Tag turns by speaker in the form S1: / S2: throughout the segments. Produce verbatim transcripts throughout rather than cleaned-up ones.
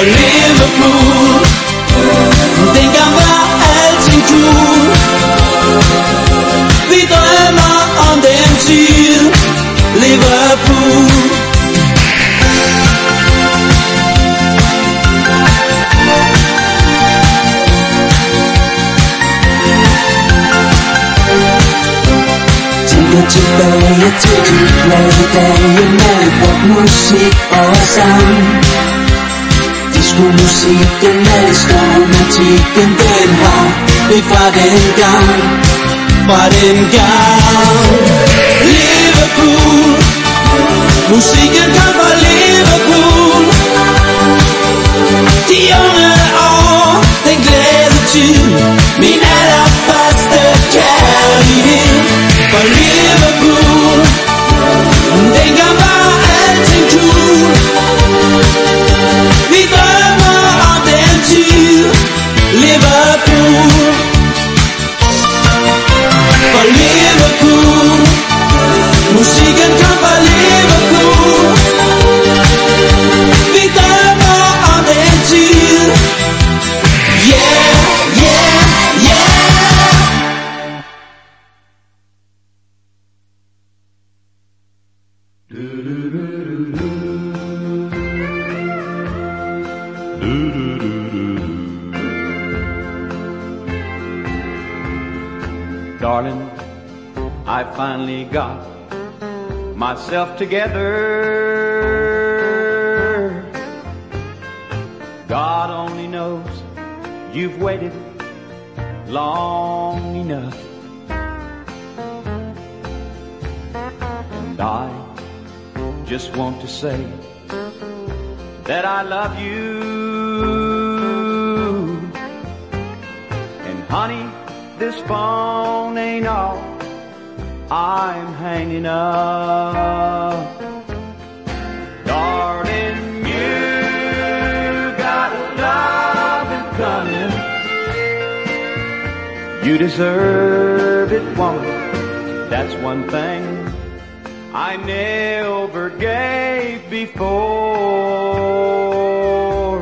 S1: Liverpool. Dengang var alting cool. Vi drømmer om den tid, Liverpool. Tænker tilbage til de glade dage med rockmusik og sang. Disco-musikken med storromantikken, den har vi fra den gang, fra den gang. Liverpool, musikken kom fra Liverpool. De unge år, den glæde tid, min allerførste kærlighed. For Liverpool, dengang var alting cool. Vi drømmer om den tid, Liverpool. For Liverpool, musikken kom fra Liverpool. Vi drømmer om den tid, yeah, yeah, yeah.
S2: Darling, I finally got myself together. God only knows you've waited long enough. And I just want to say that I love you. And honey, this phone ain't all I'm hanging up. Darling, you got a loving coming. You deserve it, woman. That's one thing I never gave before.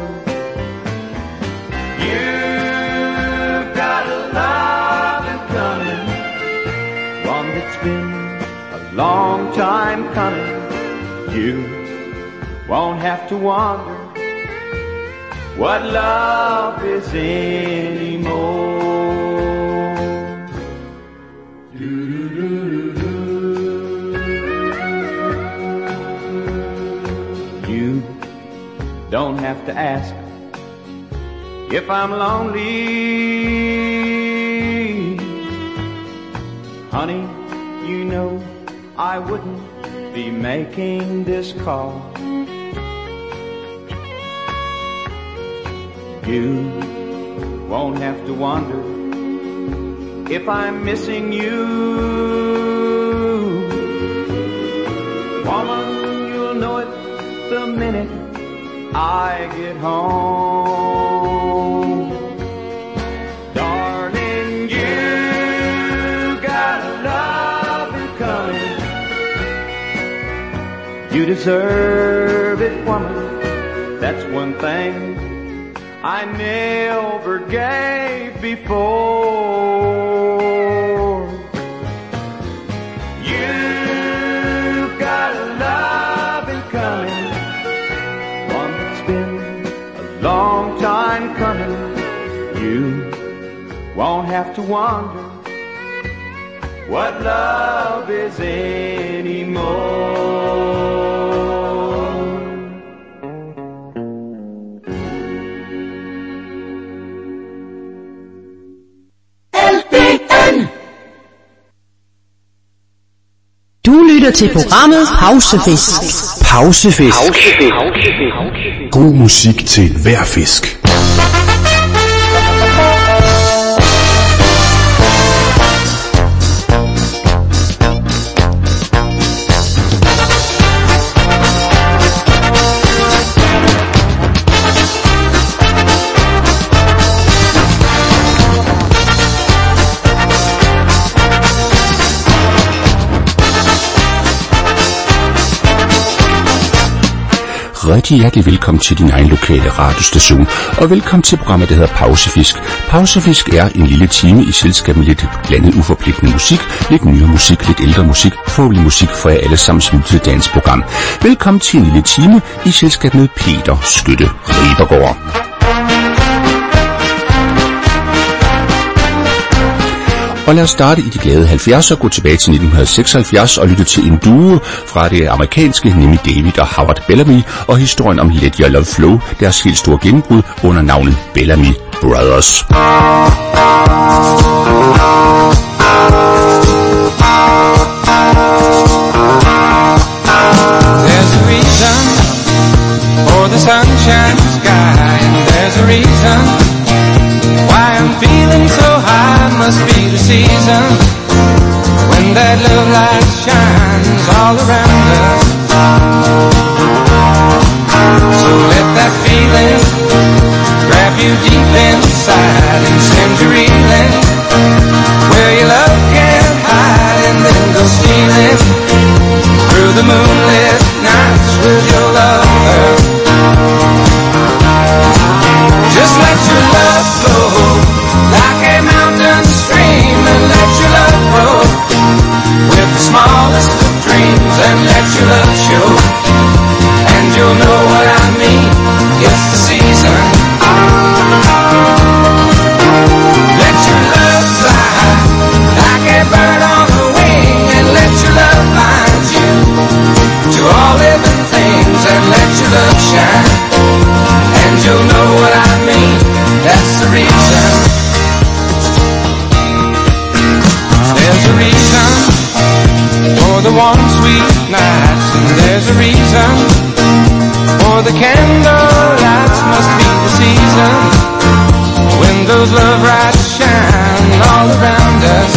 S2: You've got a loving coming, one that's been a long time coming. You won't have to wonder what love is anymore. You don't have to ask if I'm lonely. Honey, you know I wouldn't be making this call. You won't have to wonder if I'm missing you. Woman, you'll know it the minute I get home. Darling, you got a loving coming. You deserve it, woman. That's one thing I never gave before. You've got a loving coming, one that's been a long time coming. You won't have to wonder what love is anymore.
S3: Du lytter til programmet Pausefisk.
S4: Pausefisk. God musik til hver fisk.
S5: Rigtig hjertelig velkommen til din egen lokale radiostation, og velkommen til programmet, der hedder Pausefisk. Pausefisk er en lille time i selskab med lidt blandet uforpligtende musik, lidt nyere musik, lidt ældre musik, forhåbentlig musik for jer alle sammen smut til dagens program. Velkommen til en lille time i selskab med Peter Skytte Ribergaard. Og lad os starte i de glade halvfjerdser og gå tilbage til nitten seksoghalvfjerds og lytte til en duo fra det amerikanske, nemlig David og Howard Bellamy, og historien om Let Your Love Flow, deres helt store gennembrud under navnet Bellamy Brothers.
S6: There's a reason for the sunshine sky, and there's a reason why I'm feeling so high. Must be the season when that love light shines all around us. So let that feeling grab you deep inside and send you reeling where your love can't hide, and then go stealing through the moonlit nights with your lover. Just let your love flow like a mountain stream, and let your love grow with the smallest of dreams, and let your love show, and you'll know what I mean. It's the season. Let your love fly like a bird on the wing, and let your love bind you to all living things, and let your love shine, and you'll know what I mean. That's the reason. There's a reason for the warm sweet nights, and there's a reason for the candle lights. Must be the season when those love lights shine all around us.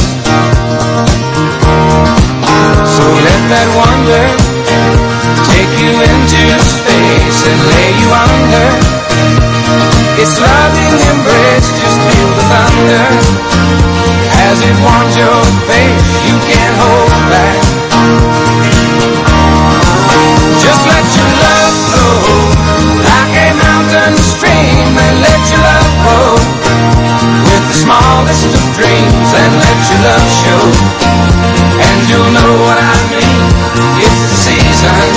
S6: So let that wonder take you into space and lay you under its loving embrace. Just feel the thunder as it warms your face, you can't hold back. Just let your love flow like a mountain stream, and let your love grow with the smallest of dreams, and let your love show, and you'll know what I mean. It's the season.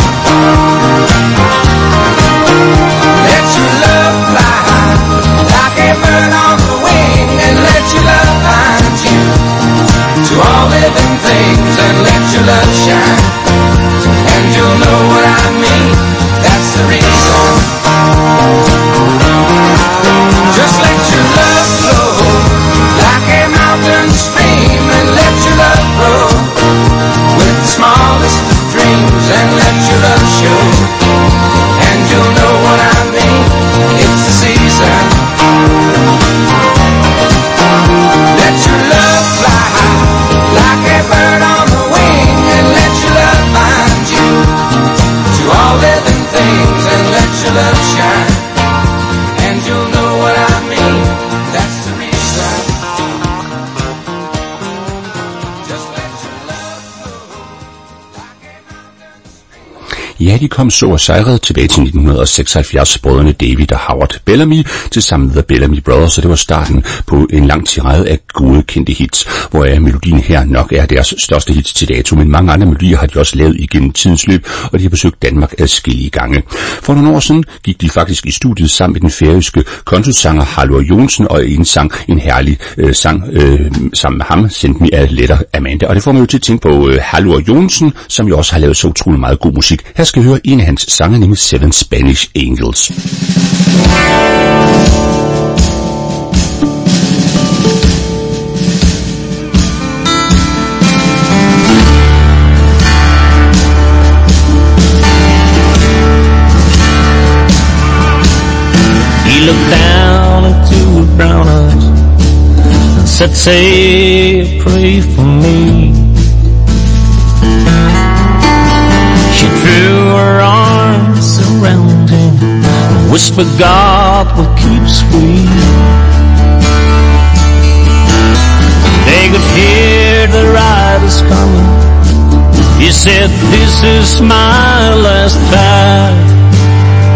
S6: Let your love fly like a bird on the wing, and let your love find you to all living things, and let your love shine, and you'll know what I mean. That's the reason. Just let your love flow like a mountain stream, and let your love grow with the smallest of dreams, and let your love show, and you'll know what I mean. It's the season. Let your love fly like a bird on the wing, and let your love bind you to all living things, and let your love shine, and you'll know what I mean. That's the reason. Just let your love flow like a mountain stream.
S5: Ja, de kom så og sejrede tilbage til nitten seksoghalvfjerds, brødrene David og Howard Bellamy, til sammen The Bellamy Brothers, og det var starten på en lang tirade af gode kendte hits, hvor melodien her nok er deres største hits til dato, men mange andre melodier har de også lavet igennem tidens løb, og de har besøgt Danmark adskillige gange. For nogle år siden gik de faktisk i studiet sammen med den færøske countrysanger Halvor Johnsen, og indsang en herlig øh, sang øh, sammen med ham, Send Me a Letter Amanda, og det får man jo til at tænke på øh, Halvor Johnsen, som jo også har lavet så utrolig meget god musik. Her skal vi høre en af hans sange, nemlig Seven Spanish Angels.
S7: He looked down into her brown eyes and said, say, pray for me. She threw her arms around him and whispered, God will keep sweet. They could hear the riders coming. He said, this is my last fight.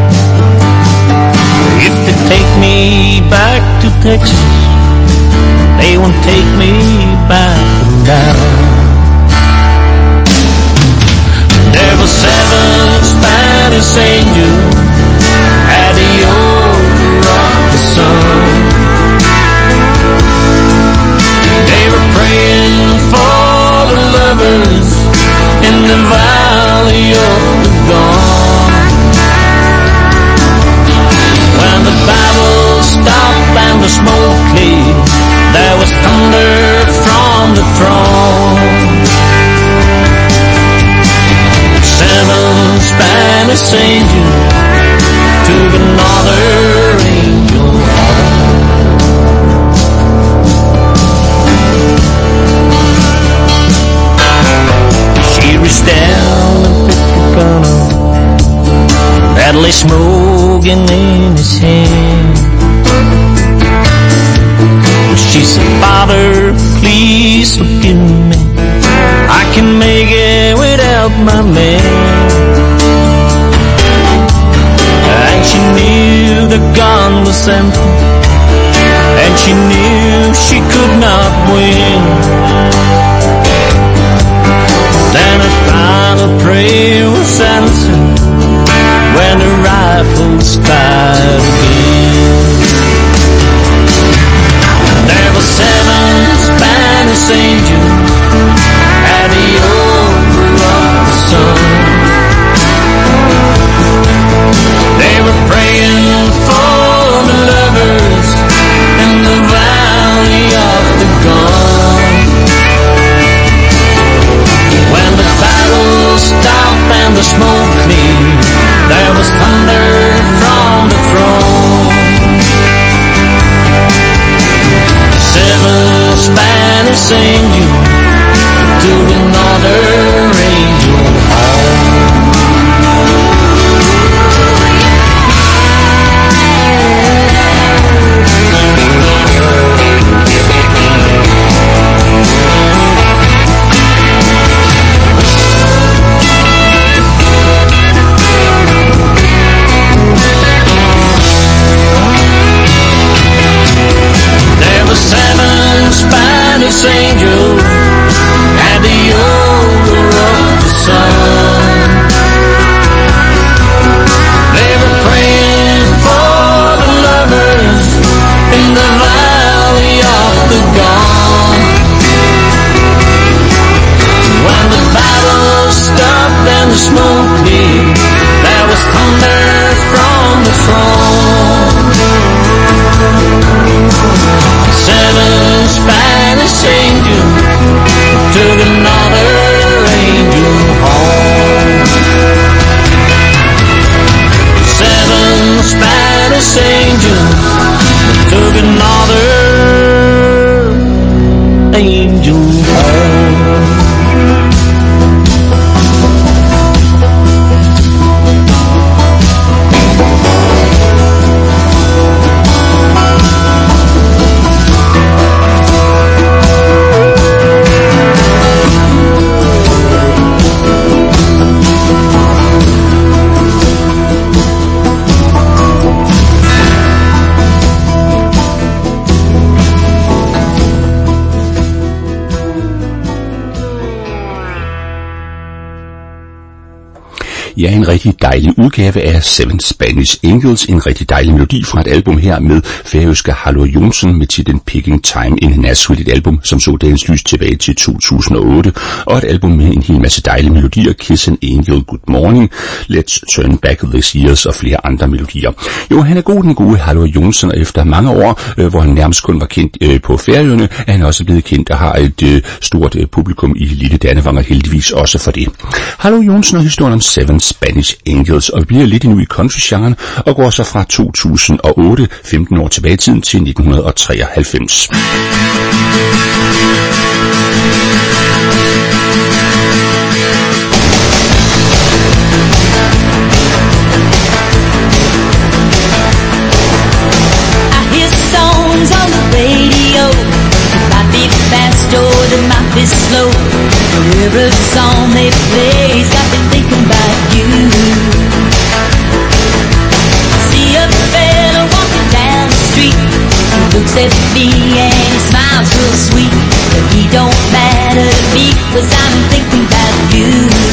S7: Texas, they won't take me back down. There were seven Spanish angels at the altar of the sun. They were praying for the lovers in the valley of the dawn. When the battle stopped and the smoke cleared, there was thunder from the throne. Seven Spanish angels took another angel home. She reached down and picked the gun up that lay smoking in his hand. She said, Father, please forgive me, I can make it without my man. And she knew the gun was empty, and she knew she could not win. Then her final prayer was answered when the rifles fired again. There were seven Spanish angels at the altar of the sun. They were praying for the lovers in the valley of the gun. When the battle stopped and the smoke cleared, there was thunder from the throne. Seven Spanish angels took another angel home. There were seven Spanish angels at the altar of the sun. They were praying for the lovers in the valley of the gone. When the battle stopped and the smoke cleared, there was thunder from the throne. Seven Spanish angels took another angel home. Seven Spanish angels took another angel home.
S5: Ja, en rigtig dejlig udgave af Seven Spanish Angels, en rigtig dejlig melodi fra et album her med færøske Halvor Johnsen med titlen Picking Time in Nashville, et album, som så dagens lys tilbage til to tusind og otte, og et album med en hel masse dejlige melodier, Kiss an Angel, Good Morning, Let's Turn Back These Years og flere andre melodier. Jo, han er god, den gode Halvor Johnsen, og efter mange år, øh, hvor han nærmest kun var kendt øh, på Færøerne, er han også blevet kendt og har et øh, stort øh, publikum i lille Dannevirke, og heldigvis også for det. Halvor Johnsen og historien om Seven Spanish Angels, og vi bliver lidt endnu i country-genren og går så fra to tusind og otte, femten år tilbage i tiden, til nitten treoghalvfems.
S8: Slow, every song they play's got me thinking about you. See a fella walking down the street, looks at me and he smiles real sweet. But he don't matter to me, cause I'm thinking about you.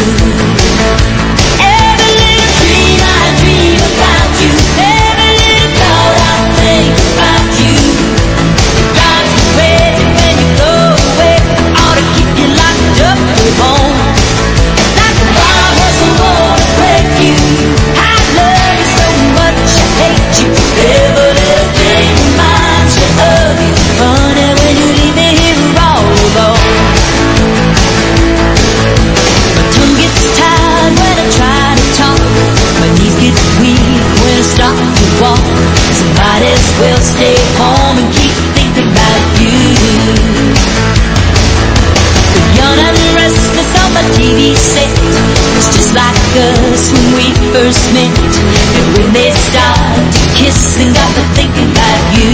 S8: Every little dream I dream about you, every little thought I think about you. It drives me crazy when you go away. I ought to keep you locked up at home. It's like a wild hustle wanna break you. I love you so much, I hate you. Every little thing reminds me of you. Funny when you leave me here all alone. My tongue gets tired when I try to talk. My knees get weak when I stop to walk. So might as well stay home and keep thinking about you. The young and restless on my T V set. It's just like us when we first met. And when they start to kiss and got me thinking about you.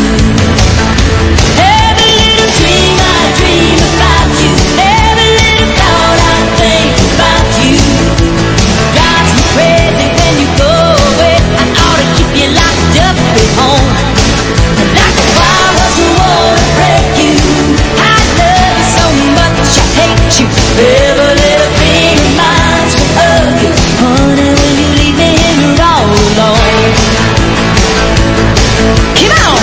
S8: Every little dream I dream about you. Every little thought I think about you. Drives me crazy when you go away. I ought to keep you locked up at home. Like a wild hustle wanna break you. I love you so much, I hate you. Every little thing reminds me of you. Honey, when you leave me here all alone. Come on!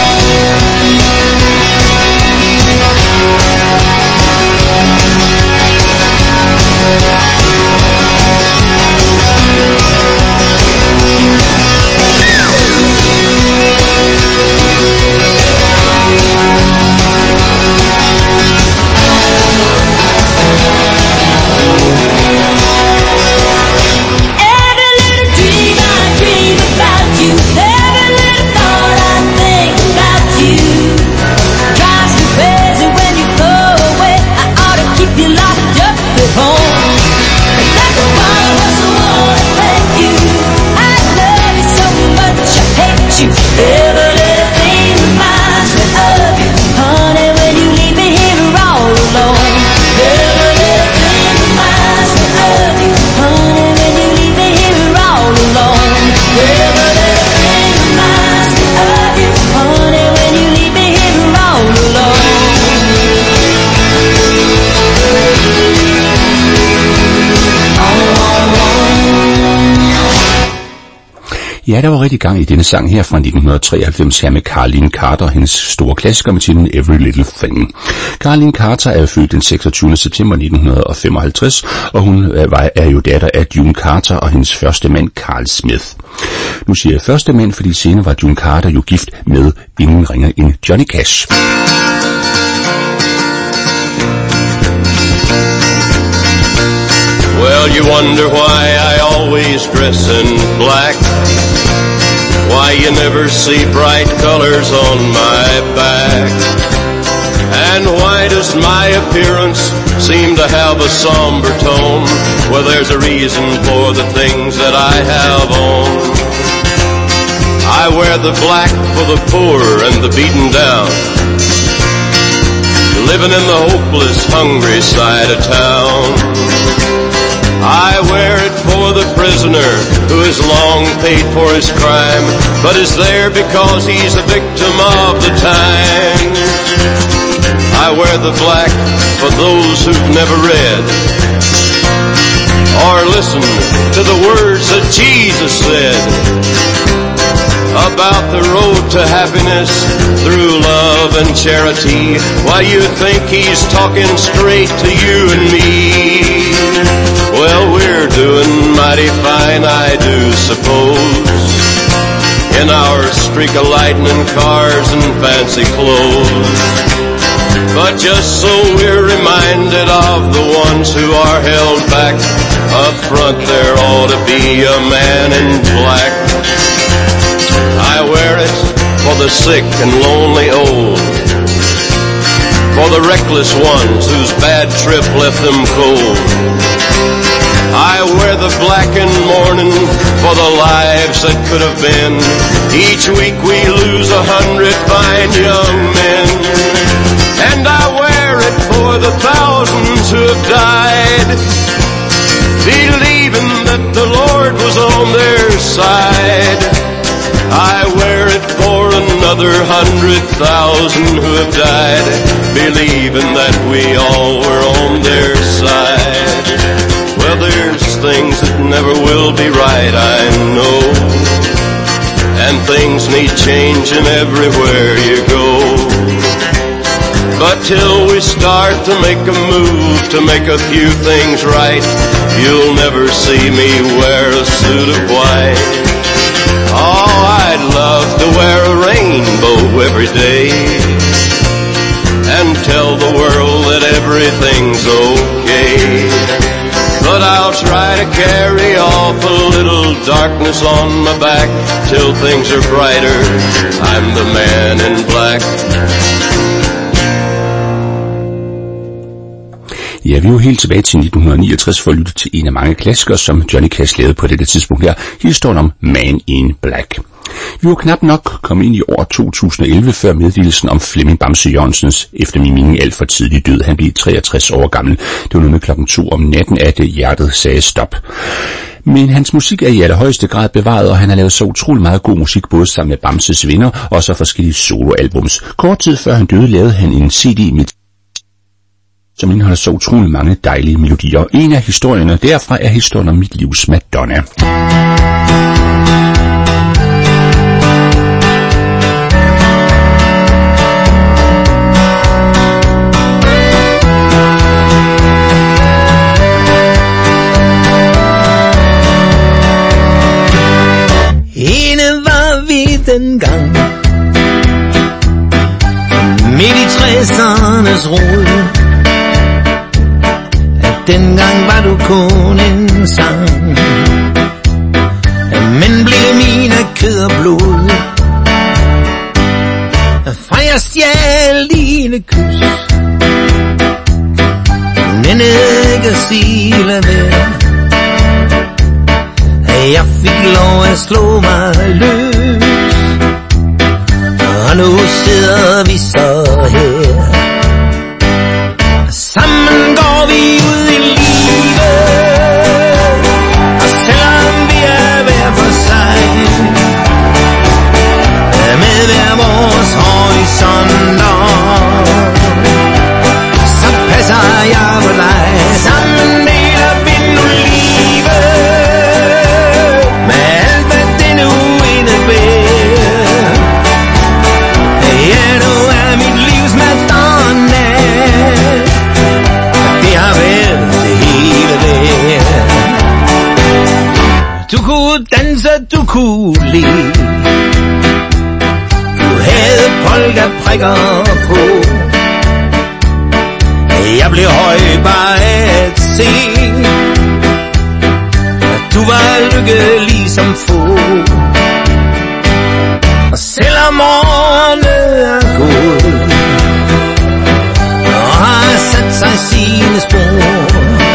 S8: Every little dream I dream about you. Every little thought I think about you. Drives me crazy when you go away. I ought to keep you locked up at home. Like a wild hustle wanna break you. I love you so much, I hate you. Every little thing reminds me of you. Honey, when you leave me here all alone. Every little thing reminds me of you. Honey, when you leave me here all alone. Every little thing reminds me of you. Honey, when you leave me here all alone.
S5: Ja, der var rigtig gang i denne sang her fra nitten treoghalvfems her med Carlene Carter og hendes store klassiker med titlen Every Little Thing. Carlene Carter er født den seksogtyvende september nitten femoghalvtreds, og hun er jo datter af June Carter og hendes første mand Carl Smith. Nu siger jeg første mand, fordi senere var June Carter jo gift med ingen ringer end Johnny Cash.
S9: Well, you wonder why I always dress in black, why you never see bright colors on my back, and why does my appearance seem to have a somber tone? Well, there's a reason for the things that I have on. I wear the black for the poor and the beaten down, living in the hopeless, hungry side of town. I wear it for the prisoner who has long paid for his crime, but is there because he's a victim of the times. I wear the black for those who've never read or listened to the words that Jesus said about the road to happiness through love and charity. Why, you think he's talking straight to you and me? Well, we're doing mighty fine, I do suppose, in our streak of lightning cars and fancy clothes. But just so we're reminded of the ones who are held back, up front there ought to be a man in black. I wear it for the sick and lonely old, for the reckless ones whose bad trip left them cold. I wear the black in mourning for the lives that could have been. Each week we lose a hundred fine young men. And I wear it for the thousands who have died, believing that the Lord was on their side. I wear it for another another hundred thousand who have died, believing that we all were on their side. Well, there's things that never will be right, I know, and things need changing everywhere you go. But till we start to make a move to make a few things right, you'll never see me wear a suit of white. Oh, I'd love to wear a rainbow every day and tell the world that everything's okay. But I'll try to carry off a little darkness on my back till things are brighter. I'm the man in black.
S5: Ja, vi er jo helt tilbage til nitten niogtres for at lytte til en af mange klassikere, som Johnny Cash lavede på dette tidspunkt her. Historien om Man in Black. Vi var knap nok kommet ind i år to tusind og elleve, før meddelelsen om Flemming Bamse Jørgensens efter min mening alt for tidlig død. Han blev treogtres år gammel. Det var noget med klokken to om natten, at hjertet sagde stop. Men hans musik er i allerhøjeste grad bevaret, og han har lavet så utrolig meget god musik, både sammen med Bamses venner og så forskellige soloalbums. Kort tid før han døde, lavede han en C D med som indeholder så utrolig mange dejlige melodier. Og en af historierne derfra er historien om mit livs Madonna.
S10: Ene var vi dengang, midt i tressernes rod. Dengang var du kun en sang, men blev min af kød og blod. Fra jeg stjal dine kys, du nændede ikke at sige lad være. Jeg fik lov at slå mig løs, og nu sidder vi så her. Sammen går vi ud i livet, og selvom vi er hver for sig, med hver vores horisonter, så passer jeg på dig. Sammen deler vi nu livet, med alt hvad det nu indebærer. Ja, du er mit livs Madonna, det har været det hele værd. Du kunne danse, du kunne le, du havde polkaprikker på. Jeg blev høj bare at se, du var lykkelig som få. Og selvom morgenen er gået og har sat sig sine spor,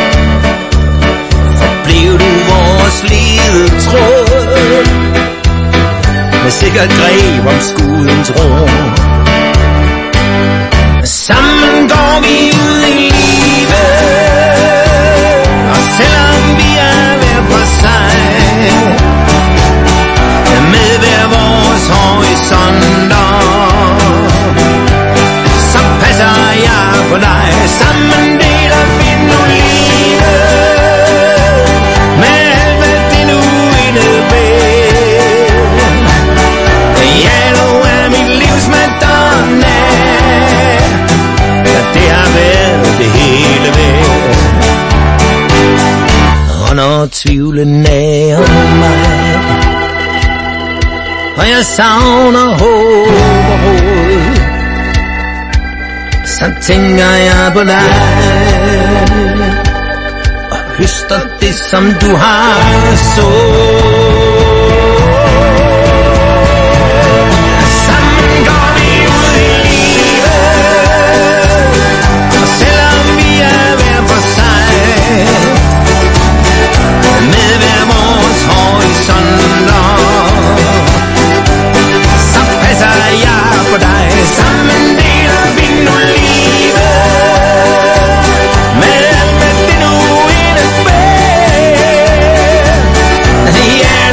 S10: forblev du vores ledetråd, med sikkert greb om skudens ror. Sammen går vi ud i livet, og selvom vi er hver for sig, med hver vores horisonter, så passer jeg på dig. Sammen deler vi nu livet, med alt hvad det nu indebærer. Ja, du er mit livs Madonna, det har været det hele værd. Og når tvivlen nager mig, og jeg savner håb og råd, så tænker jeg på dig, og høster det som du har sået. Sammen går vi ud i livet, og selvom vi er hver for sig, med hver vores horisonter, så passer jeg på dig. Sammen deler vi nu livet, med alt hvad det nu indebærer. Ja,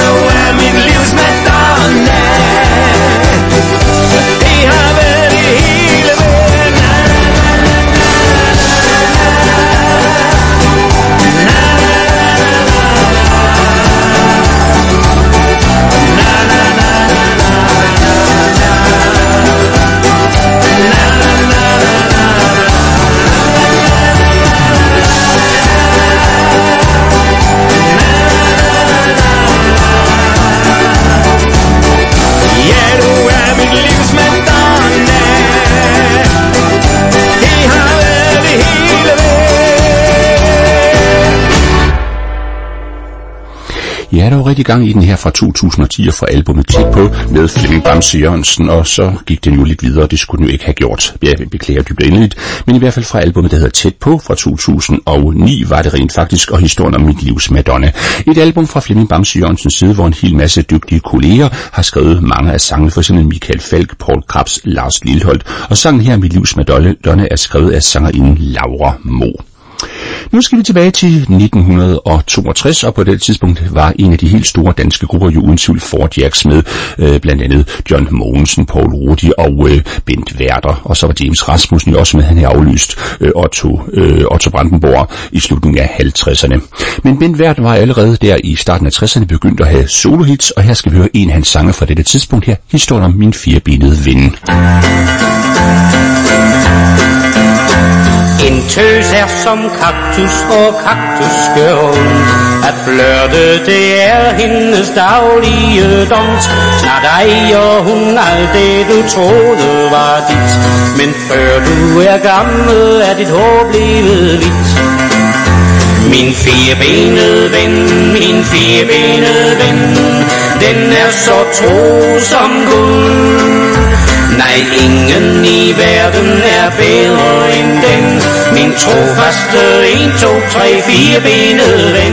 S5: er der jo rigtig gang i den her fra to tusind og ti og fra albumet Tæt på med Flemming Bamse Jørgensen, og så gik den jo lidt videre, det skulle den jo ikke have gjort. Jeg beklager dybt endeligt, men i hvert fald fra albumet, der hedder Tæt på fra to tusind og ni, var det rent faktisk, og historien om mit livs Madonna. Et album fra Flemming Bamse Jørgensens side, hvor en hel masse dygtige kolleger har skrevet mange af sangene, for eksempel Michael Falk, Paul Krabs, Lars Lilholt, og sangen her, Mit livs Madonna, er skrevet af sangerinden Laura Mo. Nu skal vi tilbage til nitten toogtres, og på det tidspunkt var en af de helt store danske grupper jo uden tvivl Four Jacks med øh, blandt andet John Mogensen, Paul Rudi og øh, Bent Werther, og så var James Rasmussen jo også med, han havde aflyst øh, Otto, øh, Otto Brandenborg i slutningen af halvtredserne. Men Bent Werther var allerede der i starten af tresserne begyndt at have solohits, og her skal vi høre en af hans sange fra dette tidspunkt her, historien om Min firebenede ven.
S11: En tøs er som kaktus, og kaktus gør ondt. At flirte, det er hendes daglige dons. Snart ejer hun alt det, du troede var dit. Men før du er gammel, er dit hår blevet hvidt. Min firebenede ven, min firebenede ven, den er så tro som guld. Nej, ingen i verden er bedre end den, min trofaste en, to, tre, firebenede ven.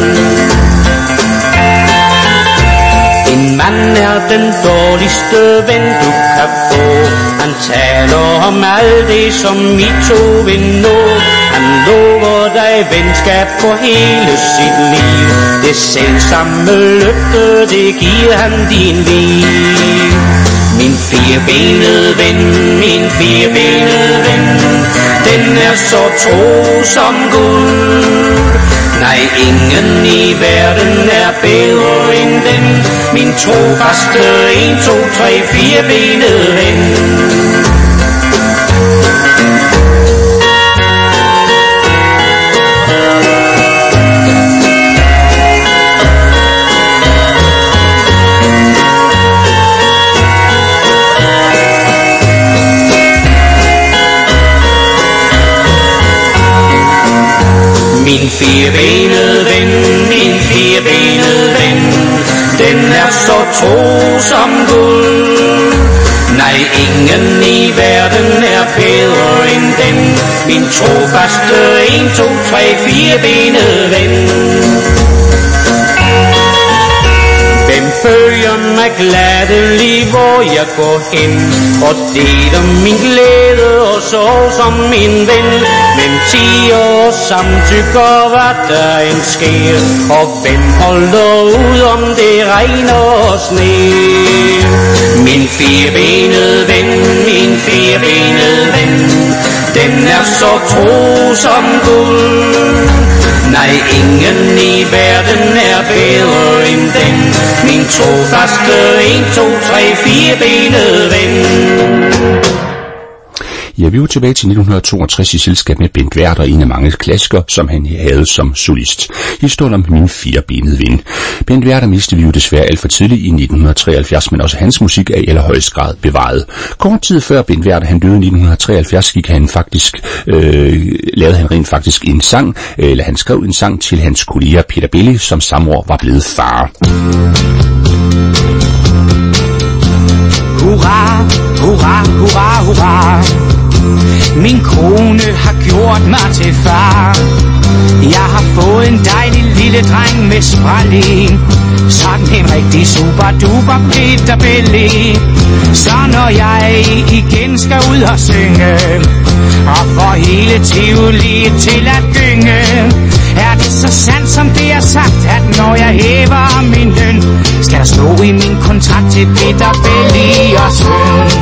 S11: En mand er den dårligste ven, du kan få. Han taler om alt det, som I to vil nå. Han lover dig venskab for hele sit liv. Det selvsamme løfte, det giver han din liv. Min firebenede ven, min firebenede ven, den er så tro som guld. Nej, ingen i verden er bedre end den, min trofaste en, to, tre, firebenede ven. Min firebenede ven, min firebenede ven, den er så tro som guld. Nej, ingen i verden er bedre end den, min trofaste en, to, tre, firebenede ven. Hvem følger mig gladelig, hvor jeg går hen, og deler min glæde og sorg som min ven. Hvem tiger og samtykker, hvad der end sker, og hvem holder ud, om det regner og sne. Min firebenede ven, min firebenede ven, den er så tro som guld. Nej, ingen i verden er bedre end den, min trofaste en, to, tre, firebenede ven.
S5: Ja, vi er jo tilbage til nitten toogtres i selskab med Bent Werther, en af mange klassikere, som han havde som solist. Historien om Min firebenede ven. Bent Werther mistede vi jo desværre alt for tidligt i nitten treoghalvfjerds, men også hans musik er i allerhøjst grad bevaret. Kort tid før Bent Werther han døde i nitten treoghalvfjerds, gik han faktisk, øh, lavede han rent faktisk en sang, eller han skrev en sang til hans kollega Peter Belli, som samme år var blevet far.
S12: Hurra, hurra, hurra, hurra. Min kone har gjort mig til far. Jeg har fået en dejlig lille dreng med spralin. Sådan en rigtig super duper Peter Belli. Så når jeg igen skal ud og synge, og får hele Tivoli til at gynge, er det så sandt som det er sagt, at når jeg hæver min løn, skal der stå i min kontrakt til Peter Belli og søn.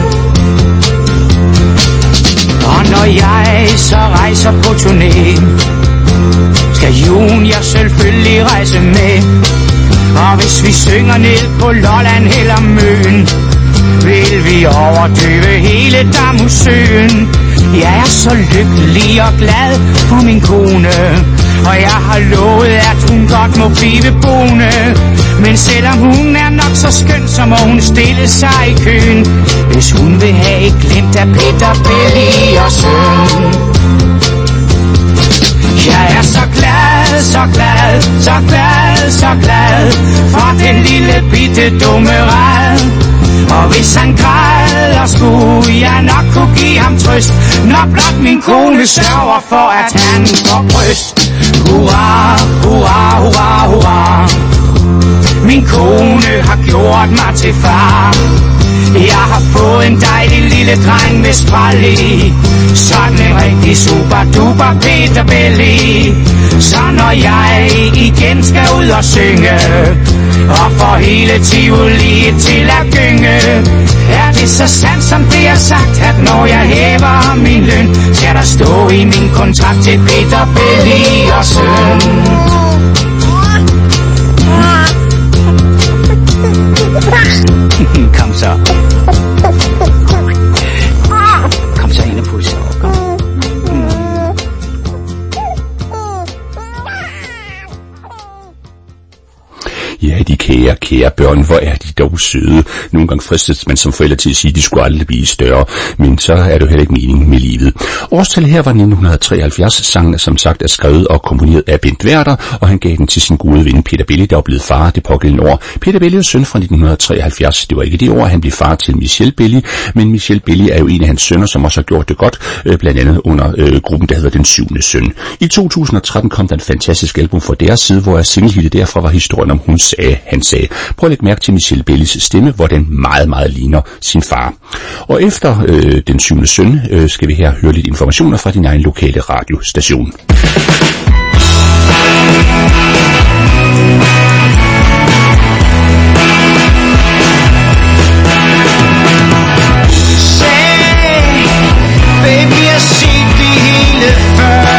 S12: Og når jeg så rejser på turné, skal Junior selvfølgelig rejse med. Og hvis vi synger ned på Lolland eller Møn, vil vi overdøve hele Damhusøen. Jeg er så lykkelig og glad for min kone, og jeg har lovet, at hun godt må blive boende. Men selvom hun er nok så skøn, så må hun stille sig i køen, hvis hun vil have et glimt af Peter Belli og søn. Jeg er så glad, så glad, så glad, så glad for den lille bitte dumme ræd. Og hvis han græder, skulle jeg nok kunne give ham trøst, når blot min kone sørger for, at han får bryst. Hurra, hurra, hurra, hurra. Min kone har gjort mig til far. Jeg har fået en dejlig lille dreng med spræl i. Sådan en rigtig super duper Peterbelly. Så når jeg igen skal ud og synge og får hele Tivoli til at gynge, er det så sandt som det er sagt, at når jeg hæver min løn, skal der stå i min kontrakt til Peterbelly og søn. Kom så. Kom så ind og pusse. Kom. Mm.
S5: Ja, de kære, kære børn, hvor er de dog søde. Nogle gange fristes man som forældre til at sige, at de skulle aldrig blive større, men så er det jo heller ikke meningen med livet. Årstallet her var nitten treoghalvfjerds. Sangen, som sagt, er skrevet og komponeret af Bent Werther, og han gav den til sin gode ven Peter Belli, der var blevet far det pågældende år. Peter Belli er søn fra nitten treoghalvfjerds. Det var ikke det år, han blev far til Michel Belli, men Michel Belli er jo en af hans sønner, som også har gjort det godt, blandt andet under øh, gruppen, der hedder Den Syvende Søn. I to tusind og tretten kom der en fantastisk album fra deres side, hvor singlehittet derfra var historien om Hun sagde, han sagde. Prøv at lægge mærke til Michel Bellis stemme, hvor den meget, meget ligner sin far. Og efter øh, Den Syvende Søn øh, skal vi her høre lidt informationer fra din egen lokale radiostation.
S10: Baby, jeg set det hele før.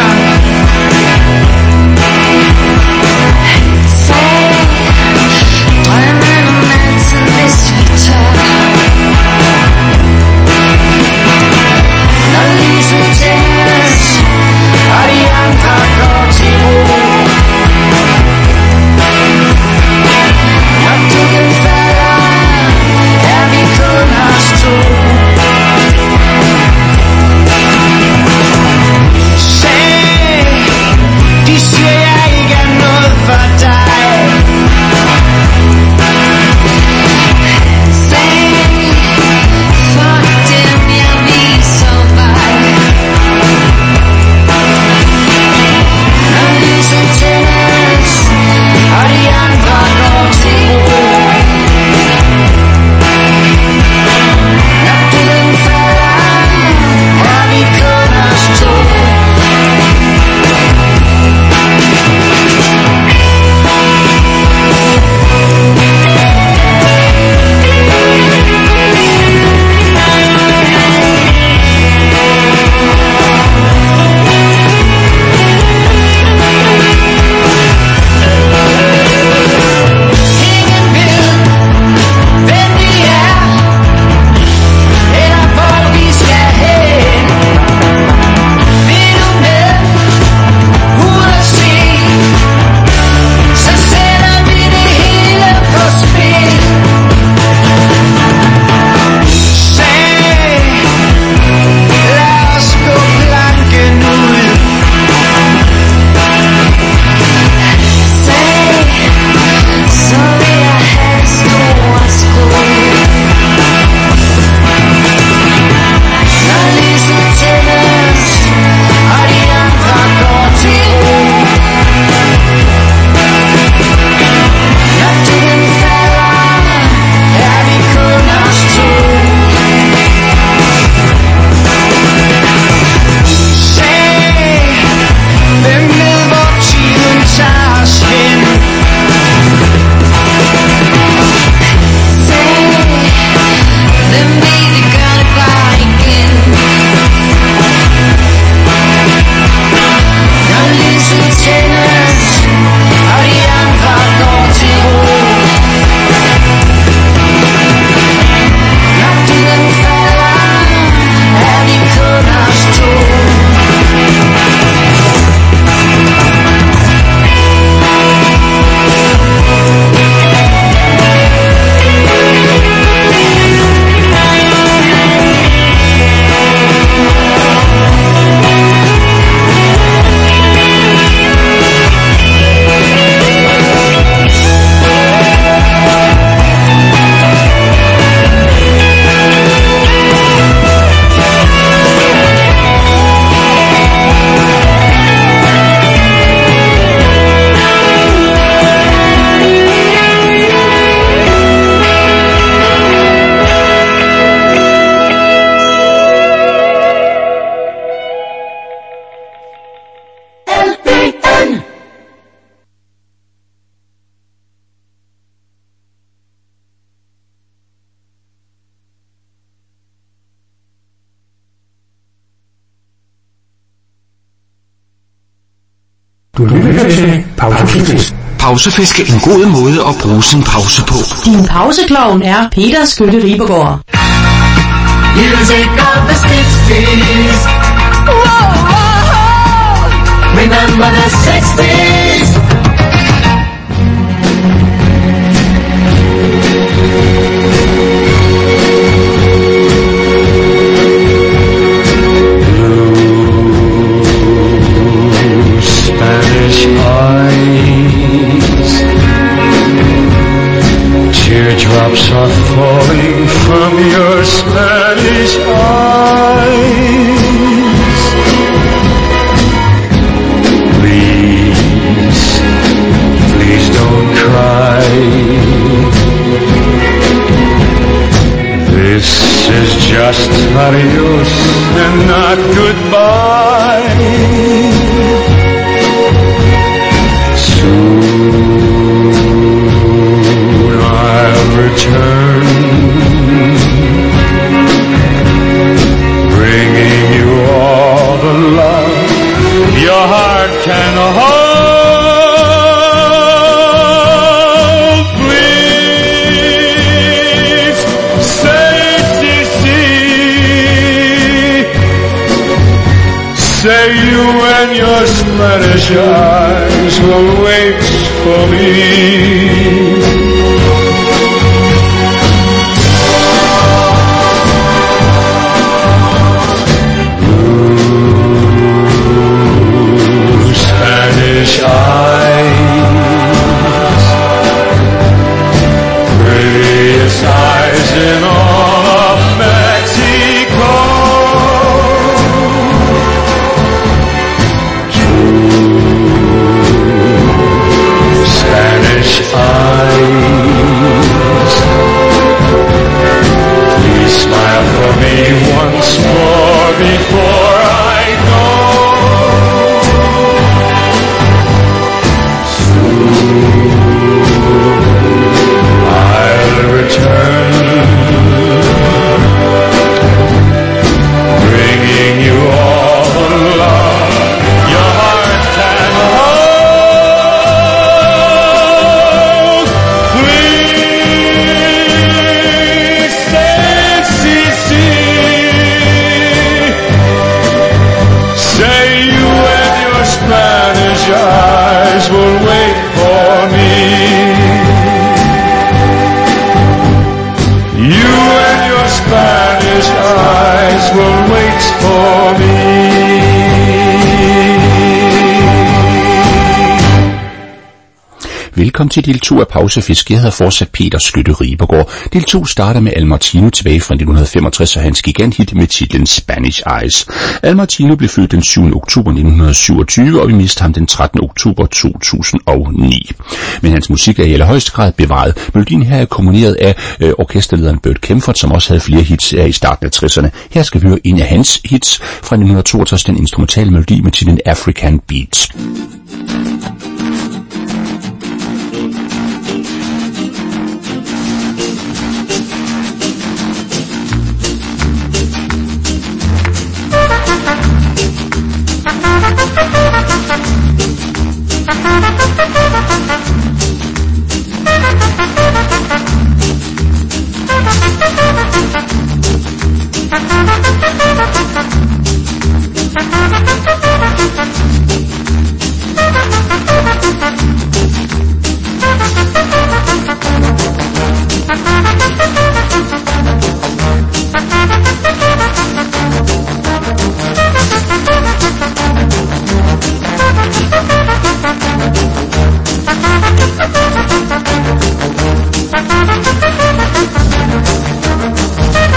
S10: Han sagde, drømmen om altid, hvis vi tør. Når lyset tændes, og de andre går til ro.
S4: Du lytter til Pausefisk.
S13: Pausefisk er en god måde at bruge sin pause på.
S3: Din pauseklovn er Peter Skytte Ribergaard.
S1: Music of the sixties. Whoa, whoa. Remember the sixties.
S6: Spanish eyes, teardrops are falling from your Spanish eyes. Please, please don't cry. This is just adios and not goodbye. Soon I'll return, bringing you all the love your heart can hold. Please say, si, si. Say you and your Spanish eyes will wait for me. Blue Spanish eyes, prettiest eyes in all of Mexico. Spanish eyes, please smile for me once more before I go. Soon I'll return, bringing you all the love your heart can hold. Spanish eyes will wait for me. You and your Spanish eyes will wait for me.
S5: Velkommen til del to af Pausefisk. Jeg hedder fortsat Peter Skytte Ribergaard. Del to starter med Al Martino tilbage fra nitten femogtres og hans giganthit med titlen Spanish Eyes. Al Martino blev født den syvende oktober nitten syvogtyve, og vi mistede ham den trettende oktober to tusind og ni. Men hans musik er i allerhøjeste grad bevaret. Melodien her er komponeret af øh, orkesterlederen Burt Kaempfert, som også havde flere hits øh, i starten af tresserne. Her skal vi høre en af hans hits fra nitten toogtres, den instrumentale melodi med titlen African Beats.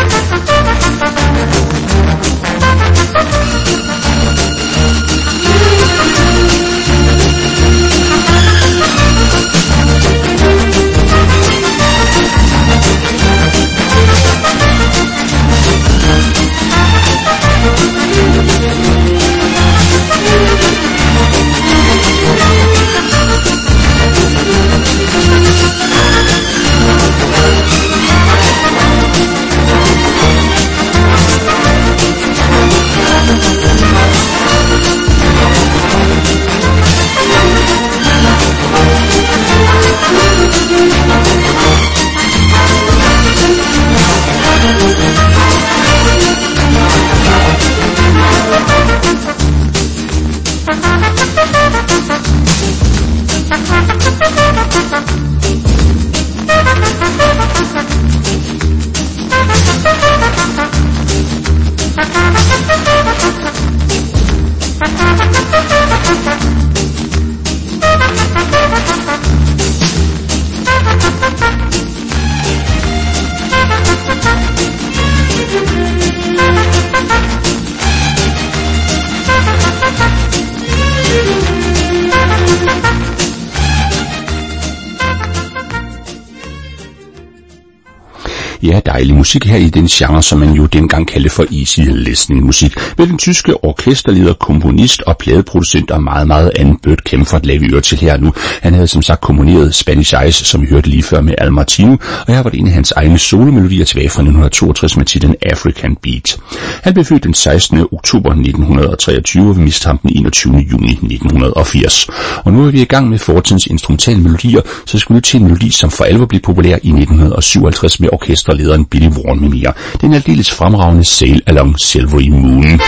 S1: You
S5: Ja, dejlig musik her i den genre, som man jo dengang kaldte for easy listening musik, med den tyske orkesterleder, komponist og pladeproducent og meget, meget andet Bert Kaempfert lagde vi øre til her nu. Han havde som sagt komponeret Spanish Eyes, som vi hørte lige før med Al Martino, og her var det en af hans egne solomelodier tilbage fra nitten toogtres med titlen African Beat. Han blev født den sekstende oktober nitten treogtyve, og vi mistede ham den enogtyvende juni nitten firs. Og nu er vi i gang med fortidens instrumentale melodier, så skal vi til en melodi, som for alvor blev populær i nitten syvoghalvtreds med orkester lederen Billy Vaughan med mere. Den er aldeles fremragende Sail Along Silvery Moon.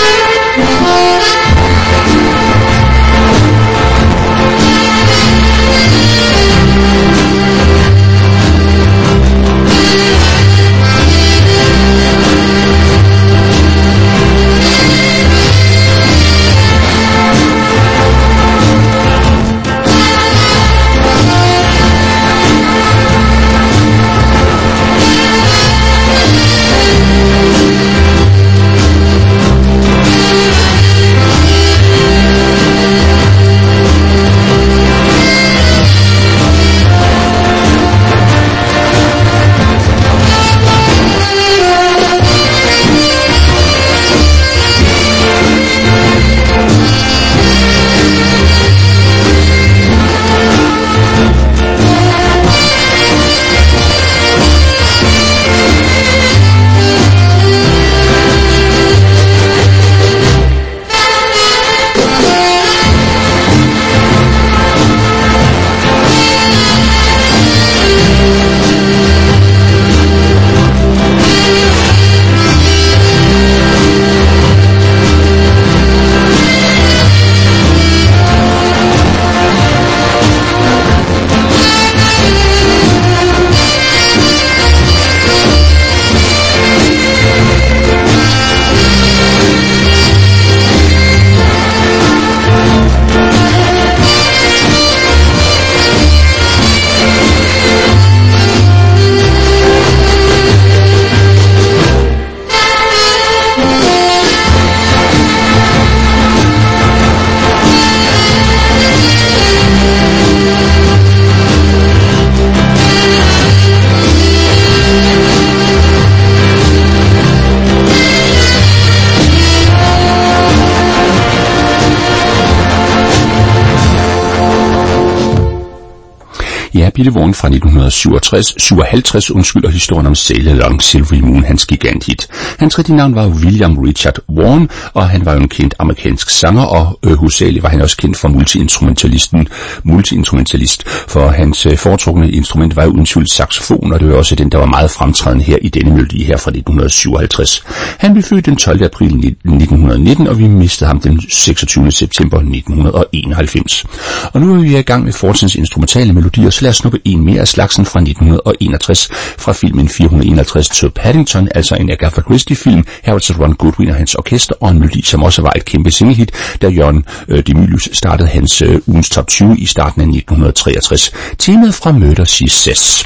S5: Ja, Billy Vaughan fra nitten syvogtres, syvoghalvtreds undskylder historien om Sail Along Silvery Moon, hans giganthit. Hans rigtige navn var William Richard Vaughan, og han var jo en kendt amerikansk sanger, og øh, hovedsageligt var han også kendt for multiinstrumentalisten, multiinstrumentalist, for hans øh, foretrukne instrument var jo uden tvivl saxofon, og det var også den, der var meget fremtrædende her i denne melodi her fra nitten syvoghalvtreds. Han blev født den tolvte april nitten nitten, og vi mistede ham den seksogtyvende september nitten enoghalvfems. Og nu er vi i gang med fortidens instrumentale melodier, så lad os snuppe en mere af slagsen fra nitten enogtres fra filmen fire hundrede enogtres til Paddington, altså en Agatha Christie-film. Her var det Ron Goodwin og hans orkester, og en melodi, som også var et kæmpe singlehit, da Jørgen øh, Demilius startede hans øh, ugens top tyve i starten af nitten treogtres. Temaet fra Murder, She Says.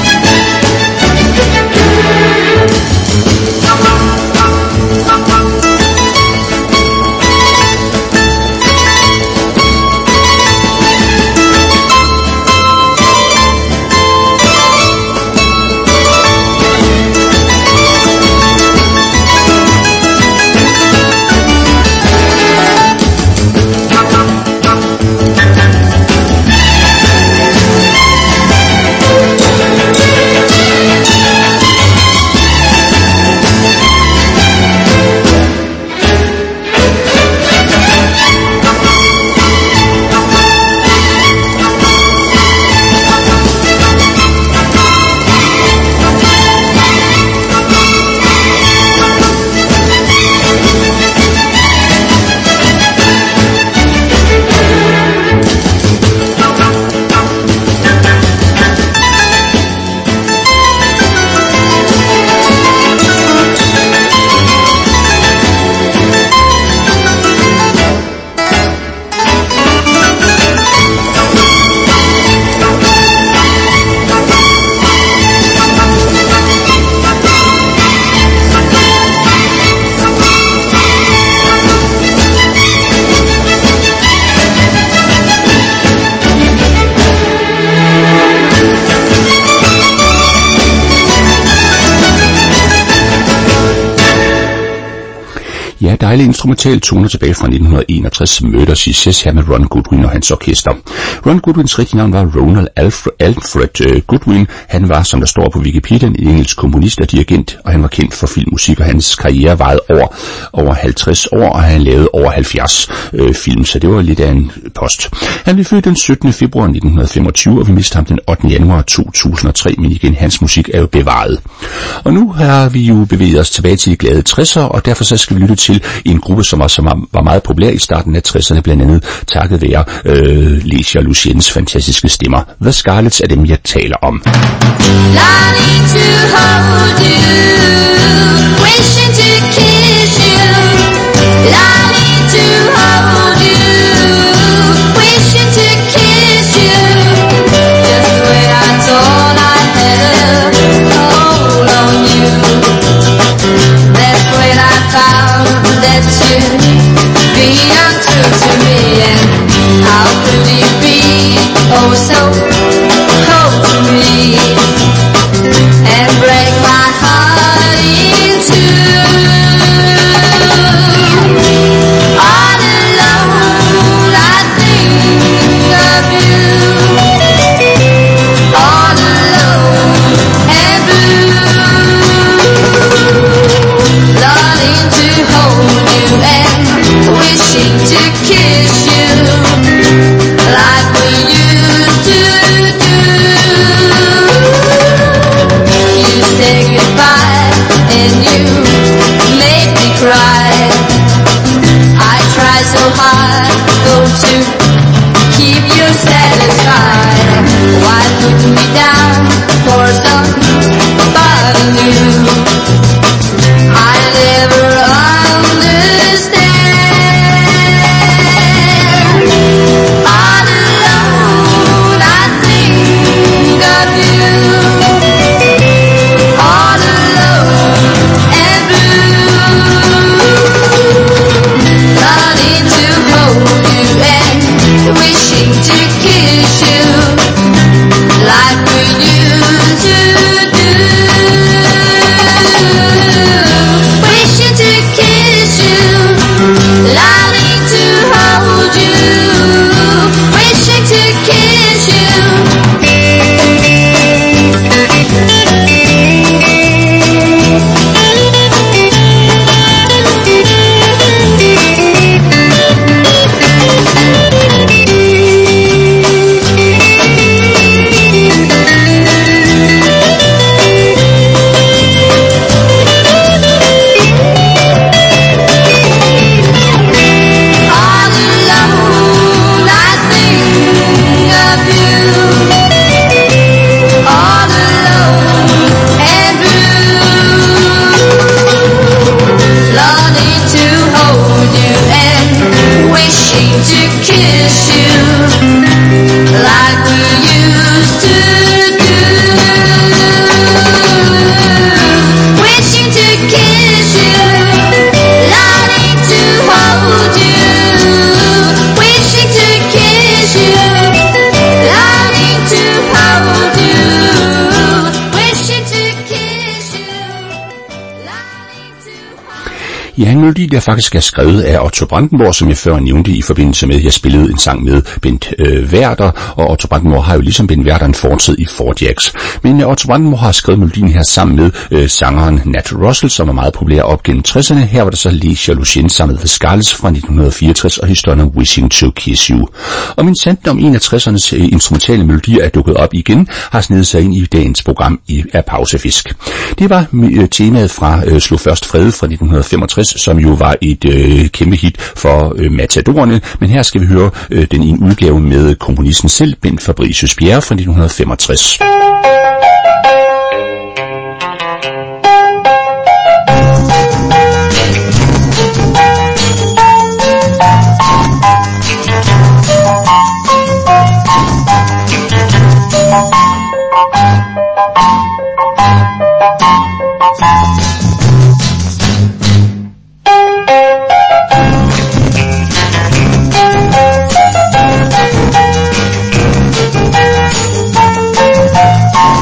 S8: Thank you.
S5: dejlige instrumentale toner tilbage fra nitten enogtres, Murder She Says her med Ron Goodwin og hans orkester. Ron Goodwins rigtige navn var Ronald Alfred, Alfred Goodwin. Han var, som der står på Wikipedia, en engelsk komponist og dirigent, og han var kendt for filmmusik, og hans karriere varede over, over halvtreds år, og han lavede over halvfjerds øh, film, så det var lidt af en post. Han blev født den syttende februar nitten femogtyve, og vi mistede ham den ottende januar to tusind og tre, men igen, hans musik er jo bevaret. Og nu har vi jo bevæget os tilbage til de glade tressere, og derfor så skal vi lytte til en gruppe, som var, som var meget populær i starten af tresserne, blandt andet takket være øh, Lecia Luciens fantastiske stemmer. The Scarlets er dem, jeg taler om.
S8: Longing to hold you, wishing to kiss you. Longing to hold you, wishing to kiss you. Just when I thought I had a hold on you, that's when I found that you'd be untrue to me. And how could you be oh so cold to me and break my heart in two? All alone I think of you, all alone and blue, longing to hold you and wishing to kiss you like we used to do. You say goodbye and you make me cry. I try so hard though to keep you satisfied. Why put me down for somebody new? I never understand. All alone I think of you, all alone and blue, longing to hold you and wishing to kiss you like we used to do. Wishing to kiss you, longing to hold you, wishing to kiss you. All alone I think of you, all alone and blue, longing to hold you and wishing to kiss you like we used to do. Wishing to kiss you, longing to hold you, wishing to kiss you, longing to hold you, wishing to kiss you, longing to hold you.
S5: Ja, en melodi, der faktisk er skrevet af Otto Brandenburg, som jeg før nævnte i forbindelse med, at jeg spillede en sang med Bent øh, Werther, og Otto Brandenburg har jo ligesom Bent Werther en fortid i Four Jacks. Men øh, Otto Brandenburg har skrevet melodien her sammen med øh, sangeren Nat Russell, som er meget populær op gennem tresserne. Her var der så Lecia Lucien sammen med The Scarlets fra nitten fireogtres og historien om Wishing to Kiss You. Og min sanden om en af tressernes øh, instrumentale melodier er dukket op igen, har snedet sig ind i dagens program i, af Pausefisk. Det var øh, temaet fra øh, Slå Først Fred fra nitten femogtres, som jo var et øh, kæmpe hit for øh, Matadorerne, men her skal vi høre øh, den i en udgave med komponisten selv, Bent Fabricius Bjerre fra nitten femogtres.
S8: Thank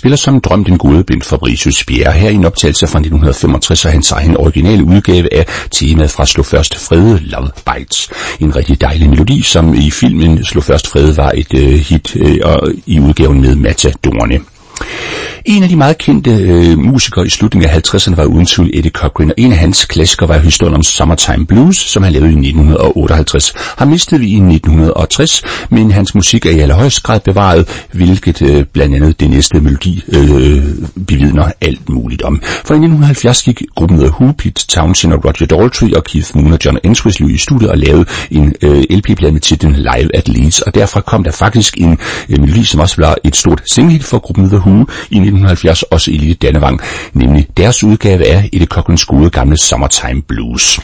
S5: spiller som drøm den gode Bent Fabricius Bjerre her i en optagelse fra nitten femogtres og hans egen originale udgave af temaet fra Slå Først Frede, Love Bites. En rigtig dejlig melodi, som i filmen Slå Først Frede var et øh, hit øh, og i udgaven med Matadorerne. En af de meget kendte øh, musikere i slutningen af halvtredserne var uden tvivl Eddie Cochran, og en af hans klassikere var historien om Summertime Blues, som han lavede i nitten otteoghalvtreds. Han mistede vi i nitten tres, men hans musik er i allerhøjeste grad bevaret, hvilket øh, blandt andet det næste melodi øh, bevidner alt muligt om. For i nitten halvfjerds gik gruppen The Who, Pete Townshend og Roger Daltrey og Keith Moon og John Entwistle i studiet og lavede en øh, L P-plade med titlen Live at Leeds, og derfra kom der faktisk en øh, melodi, som også var et stort singlehit for gruppen The Who i nitten halvfjerds, også i Lille Dannevang, nemlig deres udgave af Eddie Cochrans gode gamle Summertime Blues.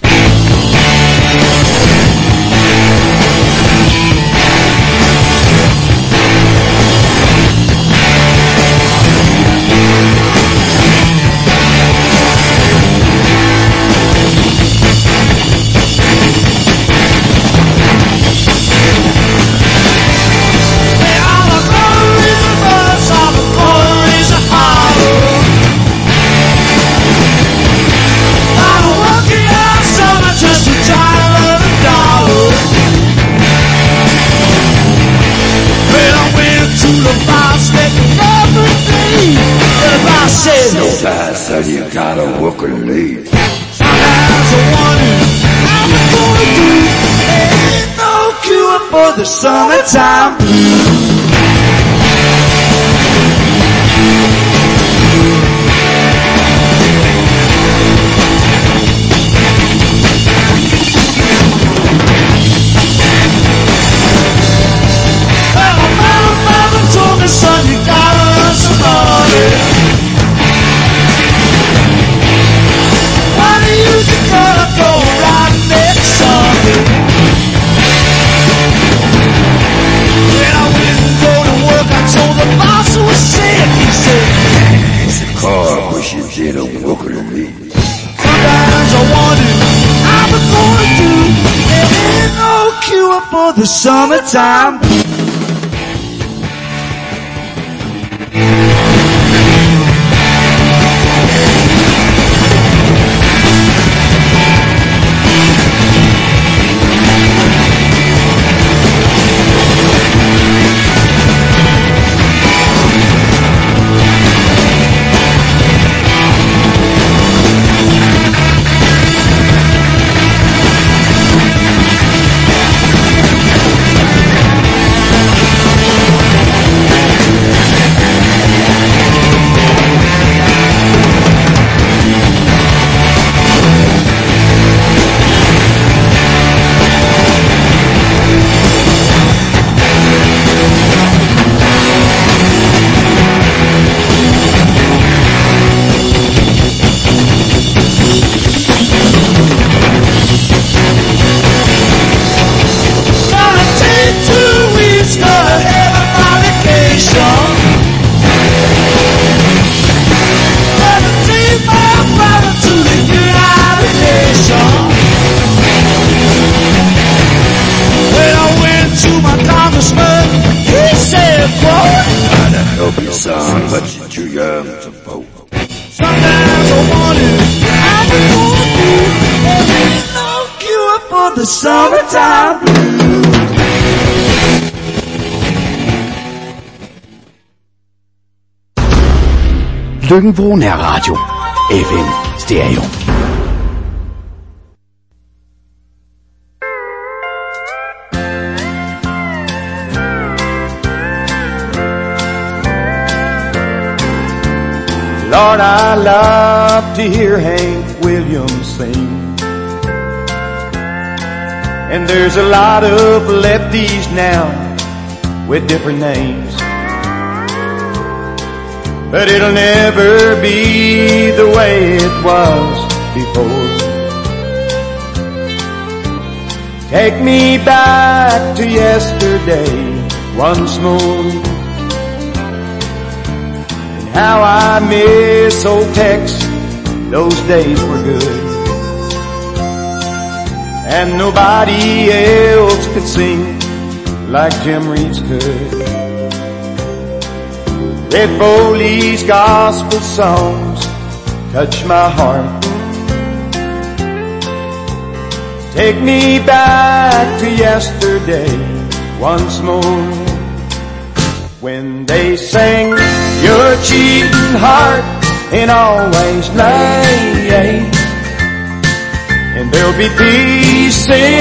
S14: So you gotta work and leave.
S10: Sometimes I wonder how I'm gonna do. There ain't no cure for the summertime blues. Well, my mama, mama told me, son, you gotta earn some money.
S14: Car pushes in a walker to me.
S10: Sometimes I wonder how I'm gonna do. There ain't no cure for the summertime.
S15: Løkken er radio. F M Stereo.
S2: Lord, I love to hear Hank Williams sing. And there's a lot of lefties now with different names. But it'll never be the way it was before. Take me back to yesterday once more. And how I miss old Tex, those days were good. And nobody else could sing like Jim Reeves could. Red Foley's gospel songs touch my heart. Take me back to yesterday once more, when they sang your cheating heart ain't always late, and there'll be peace in